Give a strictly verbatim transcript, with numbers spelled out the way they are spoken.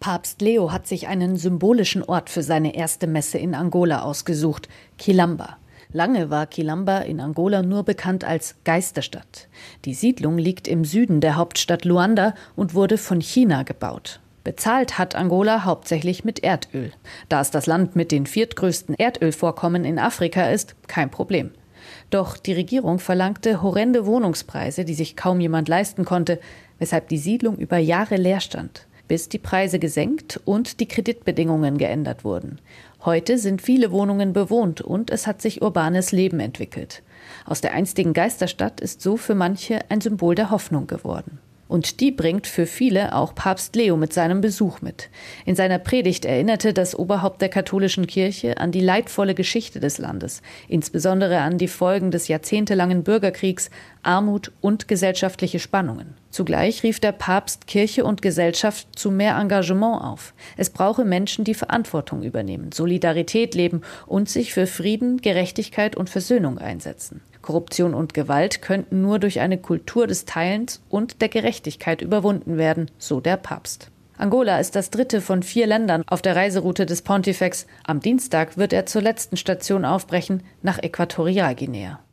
Papst Leo hat sich einen symbolischen Ort für seine erste Messe in Angola ausgesucht, Quilamba. Lange war Quilamba in Angola nur bekannt als Geisterstadt. Die Siedlung liegt im Süden der Hauptstadt Luanda und wurde von China gebaut. Bezahlt hat Angola hauptsächlich mit Erdöl. Da es das Land mit den viertgrößten Erdölvorkommen in Afrika ist, kein Problem. Doch die Regierung verlangte horrende Wohnungspreise, die sich kaum jemand leisten konnte, weshalb die Siedlung über Jahre leer stand, bis die Preise gesenkt und die Kreditbedingungen geändert wurden. Heute sind viele Wohnungen bewohnt und es hat sich urbanes Leben entwickelt. Aus der einstigen Geisterstadt ist so für manche ein Symbol der Hoffnung geworden. Und die bringt für viele auch Papst Leo mit seinem Besuch mit. In seiner Predigt erinnerte das Oberhaupt der katholischen Kirche an die leidvolle Geschichte des Landes, insbesondere an die Folgen des jahrzehntelangen Bürgerkriegs, Armut und gesellschaftliche Spannungen. Zugleich rief der Papst Kirche und Gesellschaft zu mehr Engagement auf. Es brauche Menschen, die Verantwortung übernehmen, Solidarität leben und sich für Frieden, Gerechtigkeit und Versöhnung einsetzen. Korruption und Gewalt könnten nur durch eine Kultur des Teilens und der Gerechtigkeit überwunden werden, so der Papst. Angola ist das dritte von vier Ländern auf der Reiseroute des Pontifex. Am Dienstag wird er zur letzten Station aufbrechen, nach Äquatorialguinea.